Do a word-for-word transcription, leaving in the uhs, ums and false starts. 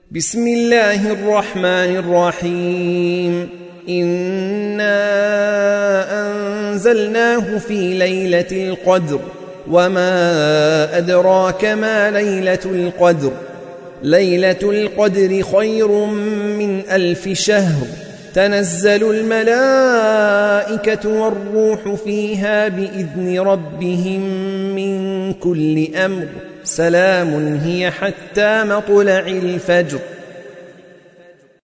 بسم الله الرحمن الرحيم إنا أنزلناه في ليلة القدر وما أدراك ما ليلة القدر ليلة القدر خير من ألف شهر تنزل الملائكة والروح فيها بإذن ربهم من كل أمر سلام هي حتى مطلع الفجر.